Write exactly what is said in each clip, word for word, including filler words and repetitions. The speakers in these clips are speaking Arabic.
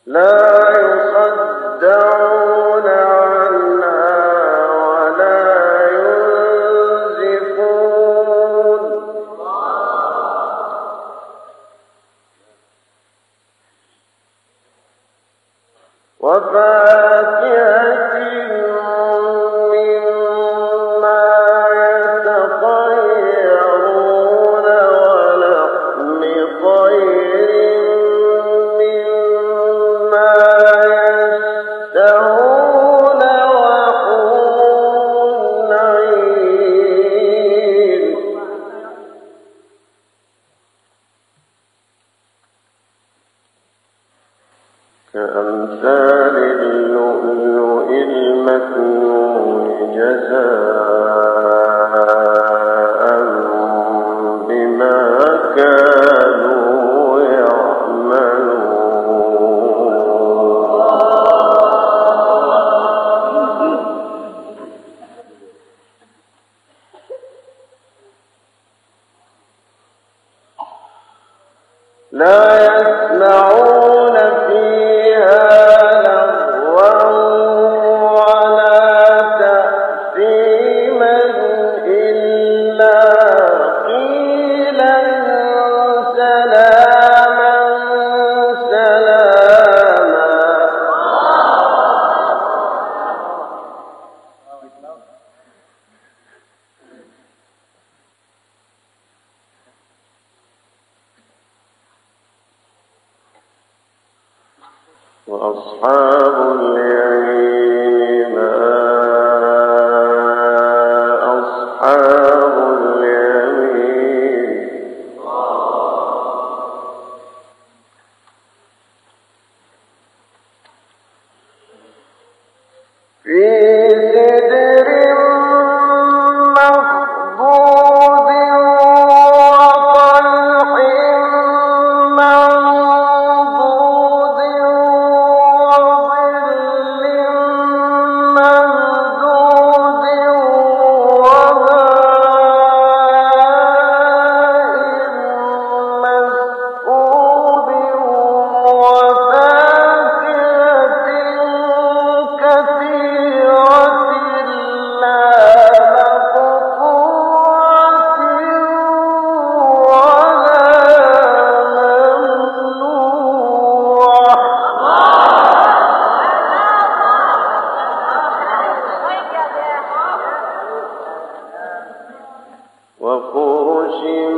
كأمثال اللؤلؤ المكنون جزاء بما كانوا يعملون. لا يسمعون فيها لغوا ولا تأثيما إلا قيلا سلاما سلاما. وأصحاب اليمين ما أصحاب اليمين. في سدر مخضود وطلح منضود وظل ممدود وماء مسكوب وفاكهة كثيرة لا مقطوعة ولا ممنوعة وفرش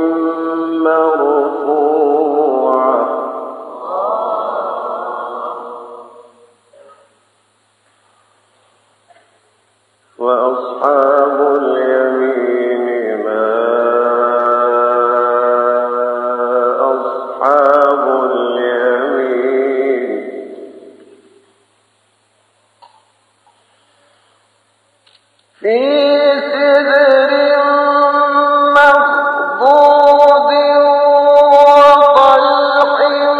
مرفوعة. وأصحاب اليمين ما أصحاب اليمين. في سدر مخضود وطلح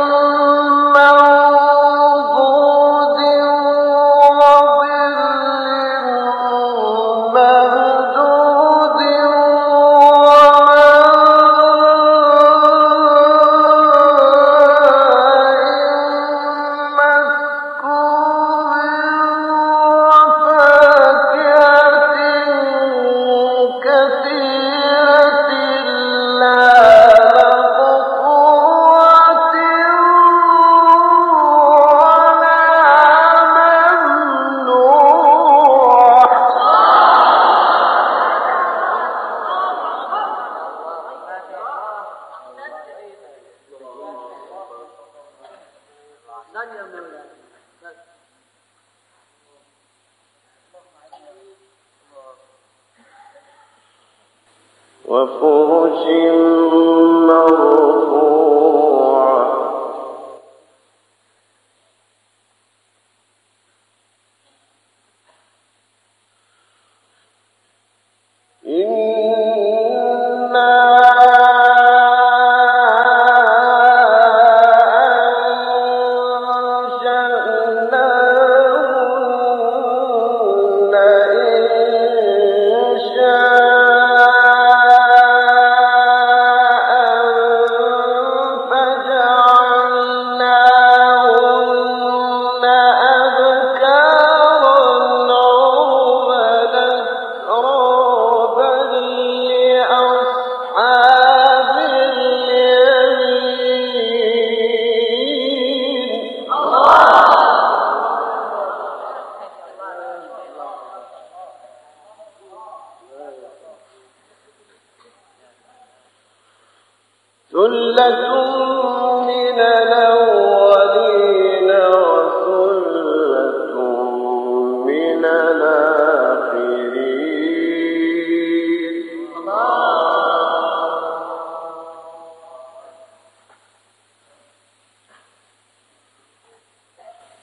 منضود وظل ممدود وماء مسكوب وفاكهة كثيرة لا مقطوعة ولا ممنوعة. وفرش مرفوعة. إنا أنشأناهن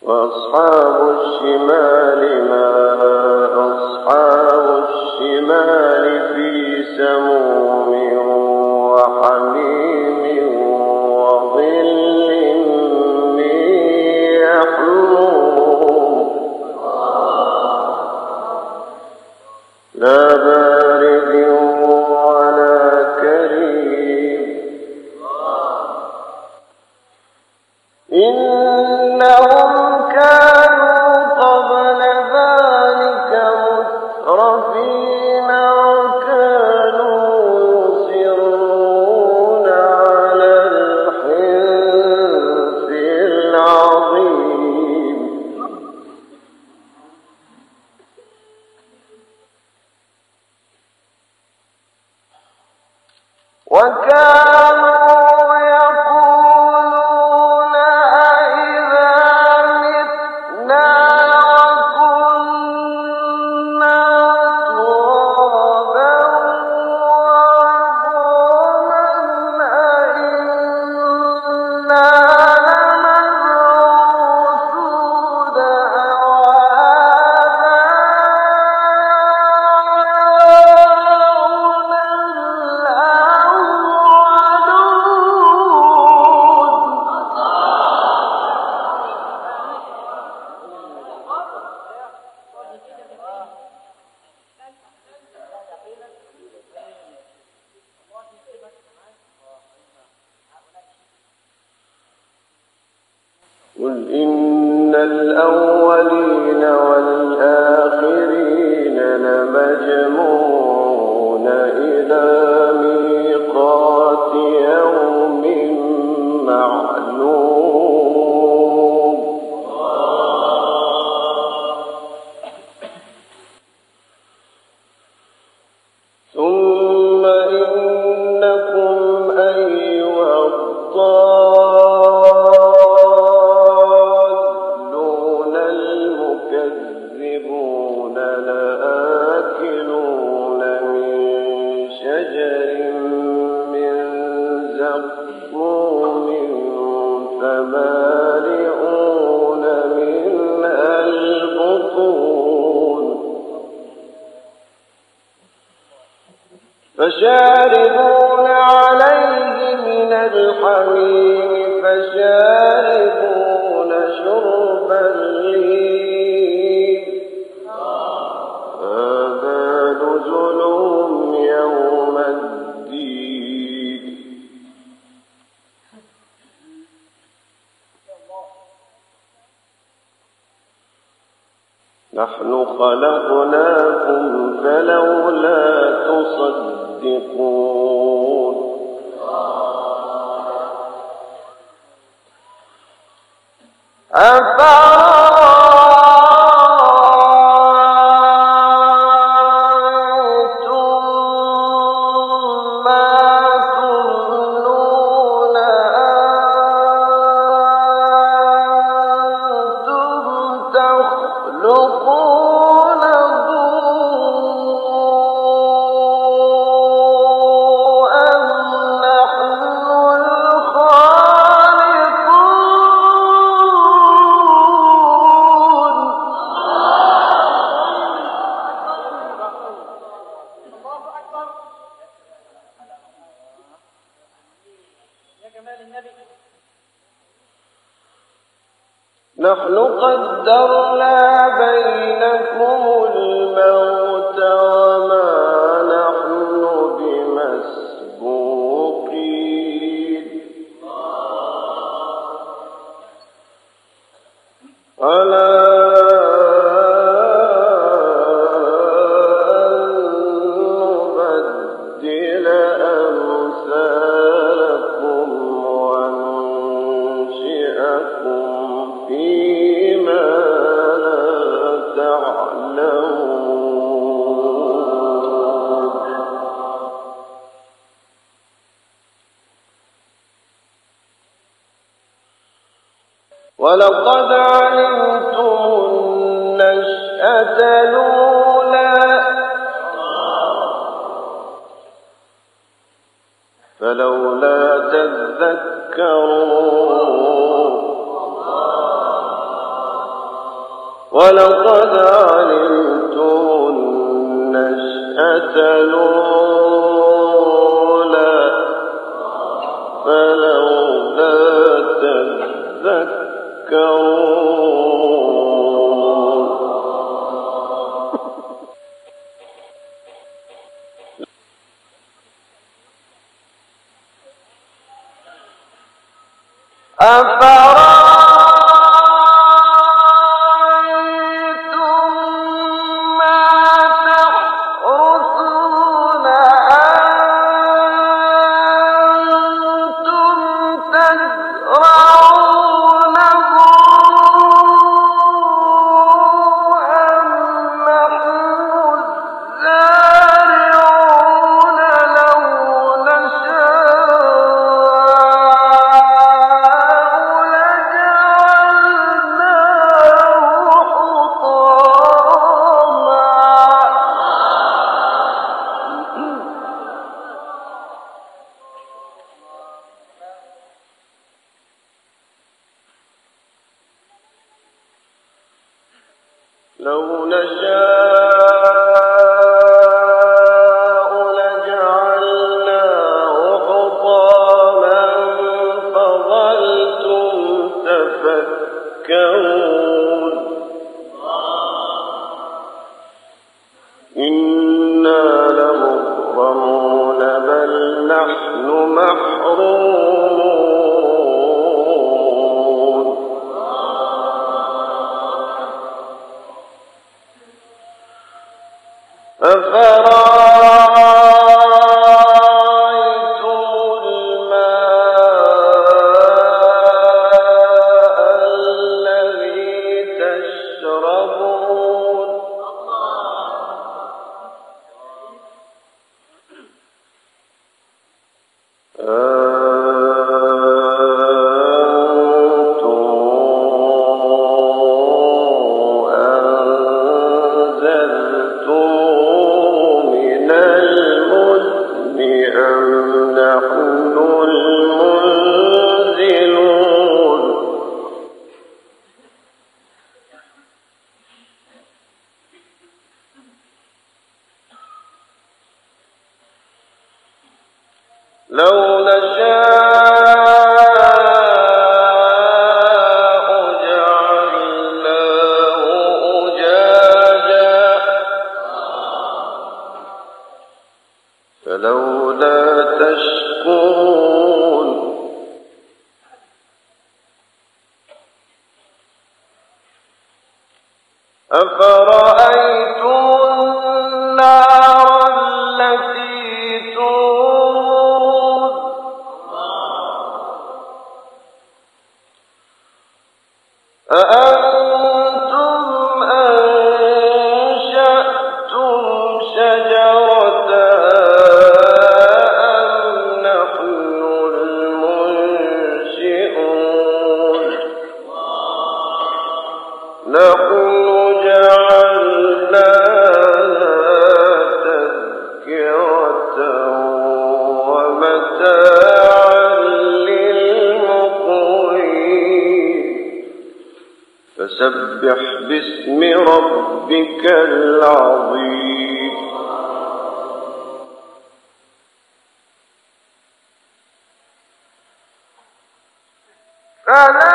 وأصحاب الشمال ما أصحاب الشمال في سموم وحميم وظل من يحموم لا بارد ولا كريم إنهم كانوا قبل ذلك مترفين وكانوا يصرون على الحنث العظيم وكانوا قل إن الأولين والآخرين لمجموعون إلى ميقات يوم معلوم ثم إنكم أيها الضالون المكذبون لآكلون من شجر من زقوم فمالئون منها البطون فشاربون عليه من الحميم فشاربون شرب الهيم هذا نزلهم يوم الدين نحن خلقناكم فلولا تصدقون أفرأيتم ما تمنون أنتم تخلقونه أم نحن الخالقون نحن قدرنا بينكم الموت وما نحن بمسبوقين على أن نبدل أمثالكم وننشئكم فيما لا تعلمون ولقد علمتم النشأة الأولى فلولا تذكرون ولقد علمتم النشأة الأولى فلولا تذكرون لو نشاء لجعلناه حطاما فظلتم تفكرون إنا لمغرمون بل نحن محرومون أفرأيتم الماء الذي تشربون لو نشاء جعلناه أجاجا فلولا تشكرون أفرأيتم النار التي تورون أأنتم أنشأتم شجرتها أم نحن المنشئون نحن جعلناها تذكرة ومتاعا للمقوين فسبح باسم ربك العظيم فلا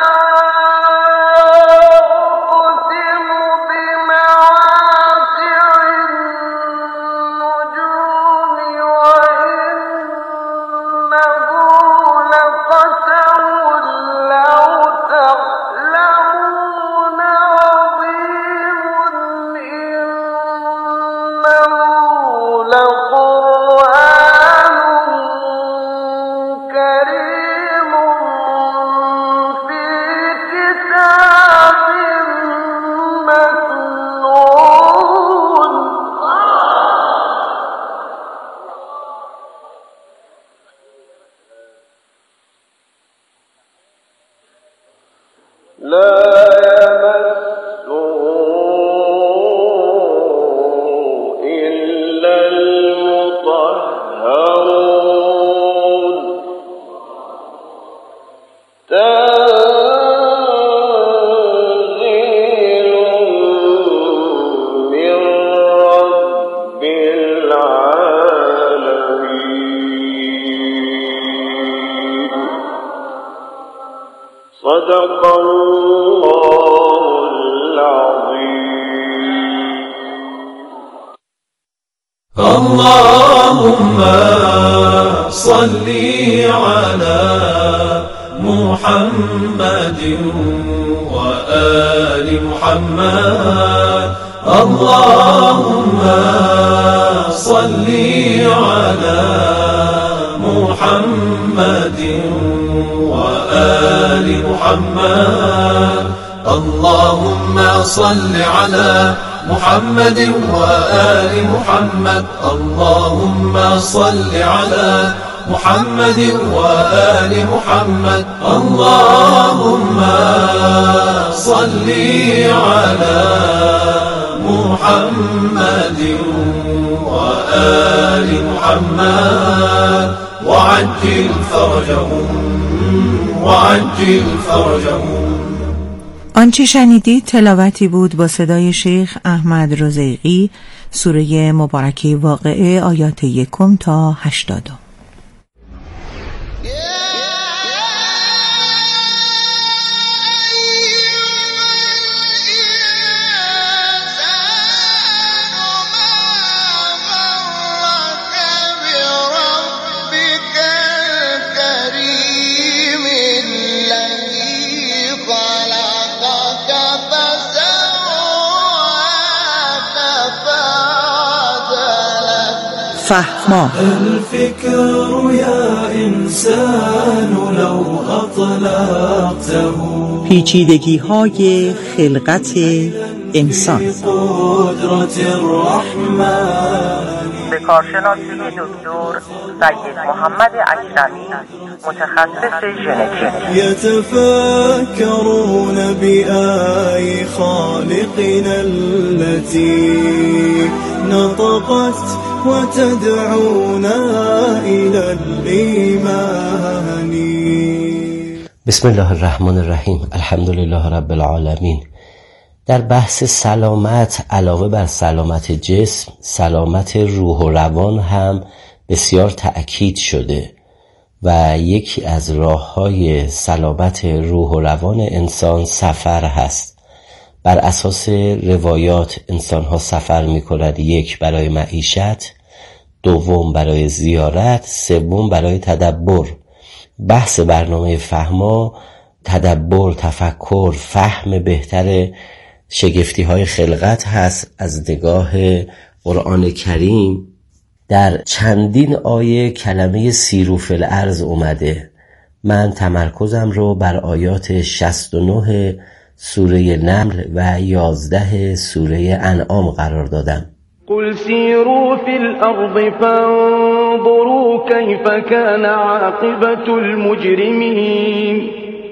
لا يمسه إلا المطهرون تنزيل صدق الله العظيم. اللهم صل على محمد وآل محمد. اللهم صل على محمد وآل محمد. اللهم صل على محمد وآل محمد. اللهم صل على محمد وآل محمد. اللهم صل على محمد وآل محمد وعجل فرجهم وعجل فرجهم. آنچه شنیدید تلاوتی بود با صدای شیخ احمد رزیقی، سوره مبارکه واقعه، آیات یکم تا هشتادم. فهما. الفكر يا إنسان لو أطلقته پیچیدگی های خلقت انسان. قدرة الرحمن. به کارشناسی دکتر سید محمد اکرمی، متخصص ژنتیک. يتفكرون بآي خالقنا التي نطقت وتدعونا إلى الإيمان. بسم الله الرحمن الرحیم. الحمد لله رب العالمین. در بحث سلامت علاوه بر سلامت جسم، سلامت روح و روان هم بسیار تأکید شده و یکی از راه‌های سلامت روح و روان انسان سفر هست. بر اساس روایات انسان ها سفر می کند، یک برای معیشت، دوم برای زیارت، سوم برای تدبر. بحث برنامه فهما تدبر، تفکر، فهم بهتر شگفتی های خلقت هست از نگاه قرآن کریم. در چندین آیه کلمه سیروا فی الارض اومده. من تمرکزم رو بر آیات شصت و نه سوره نمل و یازده سوره انعام قرار دادم. قل سیروا فی الارض فانظروا کیف کان عاقبة المجرمین.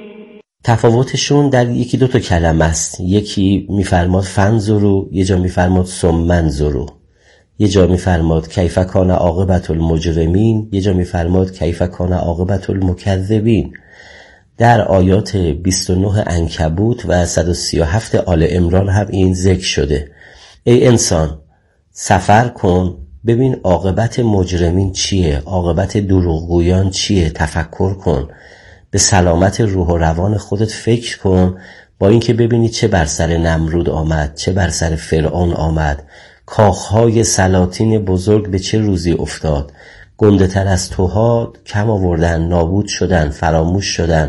تفاوتشون در یکی دو تا کلمه است. یکی میفرماد فنظروا، یه جا میفرماد ثم انظروا. یه جا میفرماد کیف کان عاقبة المجرمین، یه جا میفرماد کیف کان عاقبة المکذبین. در آیات بیست و نه عنکبوت و صد و سی و هفت آل عمران هم این ذکر شده. ای انسان سفر کن، ببین عاقبت مجرمین چیه، عاقبت دروغگویان چیه، تفکر کن، به سلامت روح و روان خودت فکر کن، با اینکه ببینی چه بر سر نمرود آمد، چه بر سر فرعون آمد، کاخهای سلاطین بزرگ به چه روزی افتاد، گنده تر از توها کم آوردن، نابود شدن، فراموش شدن.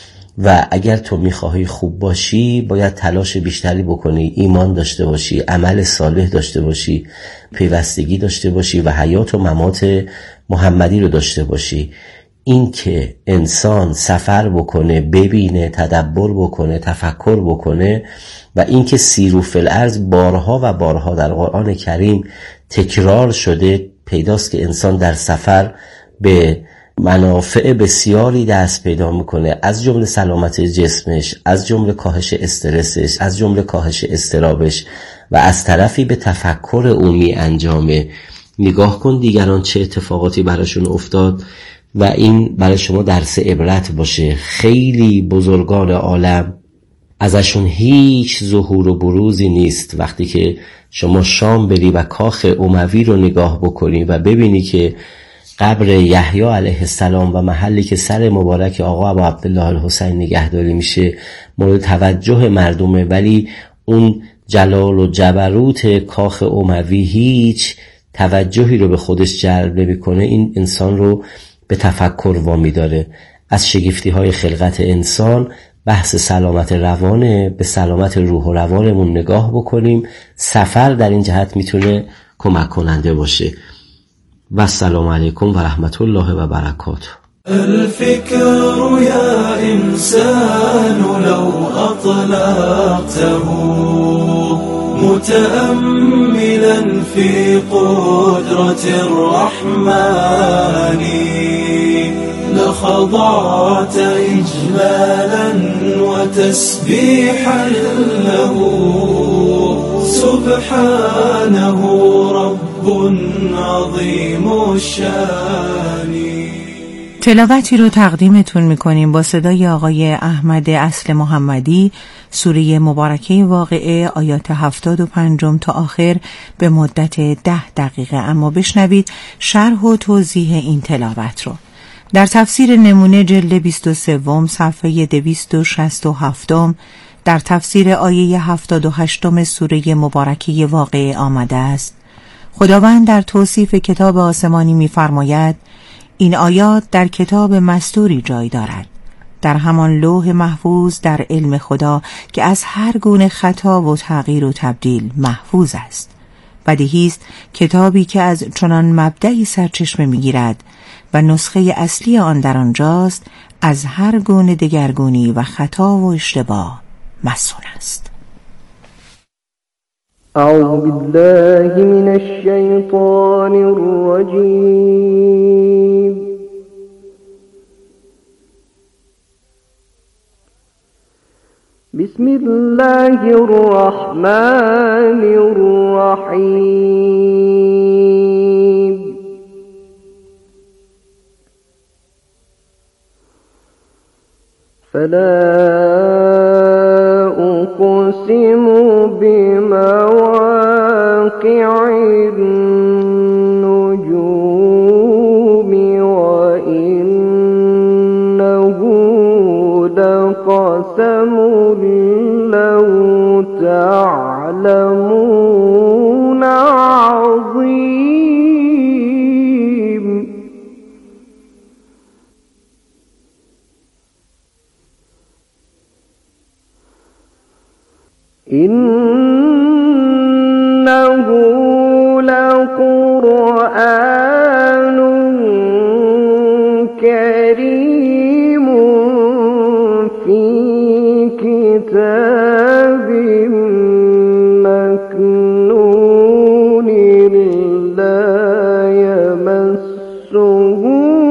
و اگر تو میخواهی خوب باشی باید تلاش بیشتری بکنی، ایمان داشته باشی، عمل صالح داشته باشی، پیوستگی داشته باشی و حیات و ممات محمدی رو داشته باشی. این که انسان سفر بکنه، ببینه، تدبر بکنه، تفکر بکنه و این که سیروا فی الارض بارها و بارها در قرآن کریم تکرار شده، پیداست که انسان در سفر به منافع بسیاری دست پیدا میکنه، از جمله سلامت جسمش، از جمله کاهش استرسش، از جمله کاهش اضطرابش و از طرفی به تفکر او می انجامه. نگاه کن دیگران چه اتفاقاتی براشون افتاد و این برای شما درس عبرت باشه. خیلی بزرگان عالم ازشون هیچ ظهور و بروزی نیست. وقتی که شما شام بری و کاخ اموی رو نگاه بکنی و ببینی که قبر یحیی علیه السلام و محلی که سر مبارک آقا ابو عبدالله الحسین نگهداری میشه مورد توجه مردمه، ولی اون جلال و جبروت کاخ اموی هیچ توجهی رو به خودش جلب نمی‌کنه. این انسان رو به تفکر وامی داره. از شگفتی های خلقت انسان بحث سلامت روانه، به سلامت روح و روانمون نگاه بکنیم. سفر در این جهت میتونه کمک کننده باشه. و السلام علیکم و رحمت الله و برکاته. الفكر يا إنسان لو أطلقته متأملا في قدرة الرحمن لخضعت إجلالا وتسبيحا له سبحانه رب عظيم الشان. تلاوتی رو تقدیمتون میکنیم با صدای آقای احمد اصل محمدی، سوره مبارکه واقعه آیات هفتاد و پنجم تا آخر به مدت ده دقیقه. اما بشنوید شرح و توضیح این تلاوت رو. در تفسیر نمونه جلد بیست و سه صفحه دویست و شصت و هفت در تفسیر آیه هفتاد و هشت سوره مبارکه واقعه آمده است: خداوند در توصیف کتاب آسمانی می‌فرماید این آیات در کتاب مستوری جای دارد، در همان لوح محفوظ در علم خدا که از هر گونه خطا و تغییر و تبدیل محفوظ است. بدیهی است کتابی که از چنان مبدأی سرچشمه می‌گیرد و نسخه اصلی آن در آنجاست از هر گونه دگرگونی و خطا و اشتباه مسون است. اعوذ بالله من الشیطان الرجیم. بسم الله الرحمن الرحیم. فلا أقسم بمواقع النجوم وإنه لقسم لو تعلمون عظيم. إنه لقرآن كريم في كتاب مكنون لا يمسه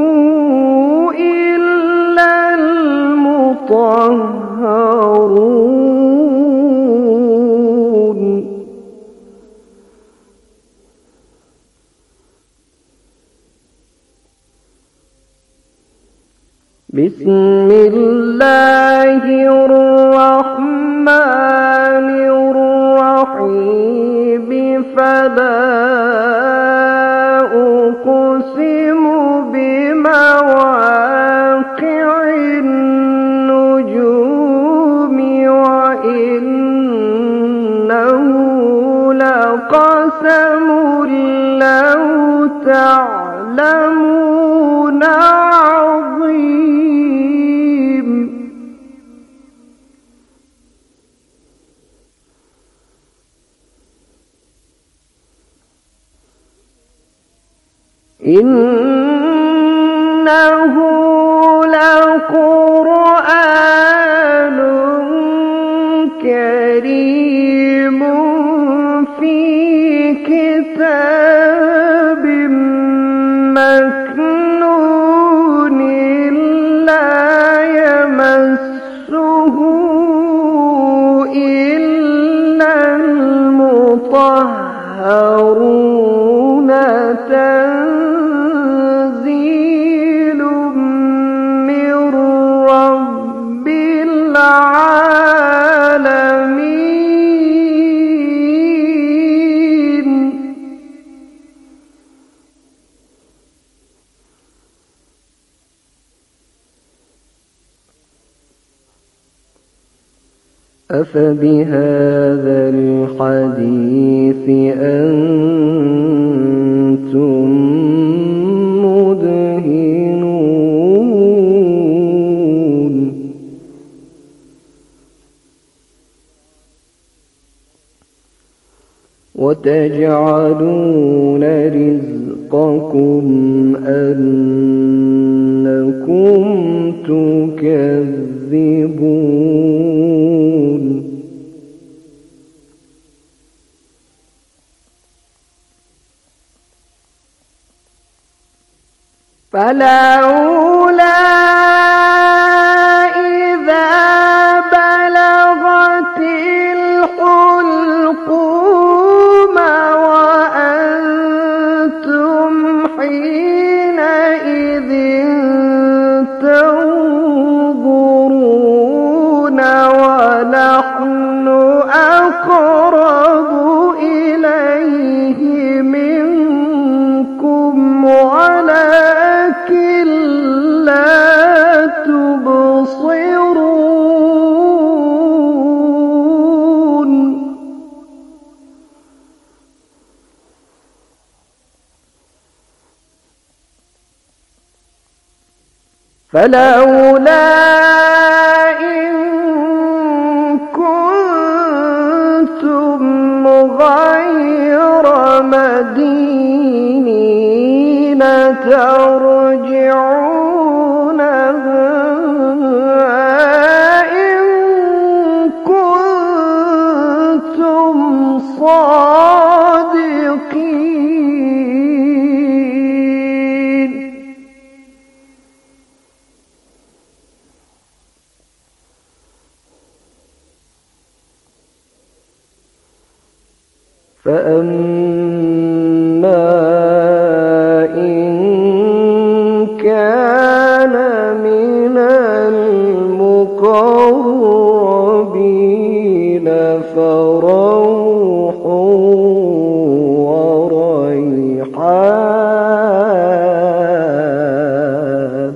إلا المطهرون. بسم الله الرحمن الرحيم. فلا أقسم بمواقع النجوم وإنه لقسم لو تعلمون عظيم. إنه لقرآن كريم في كتاب مكنون لا يمسه إلا المطهرون. تنزيل من رب العالمين. أفبهذا الحديث أنتم مدهنون وتجعلون رزقكم أنكم تكذبون فلولا إذا بلغت الحلقوم وأنتم حينئذ تنظرون ونحن أقرب إليه منكم ولكن لا تبصرون فلولا إن كنتم غير مدينين ترجعونها إن كنتم صادقين فأما إن كان من المقربين فروح وريحان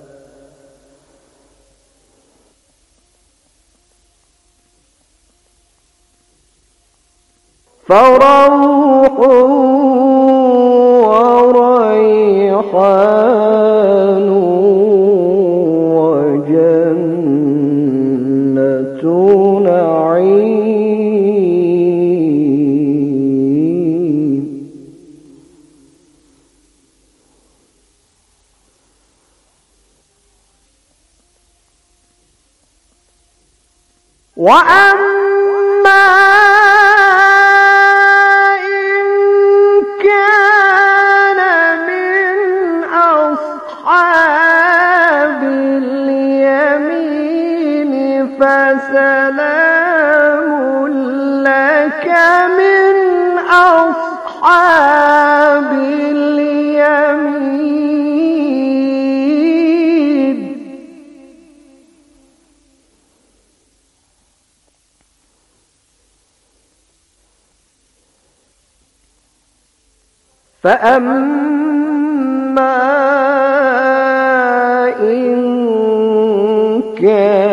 فروح وريحان وجنة نعيم وأما فسلام لك من أصحاب اليمين فأما إن كان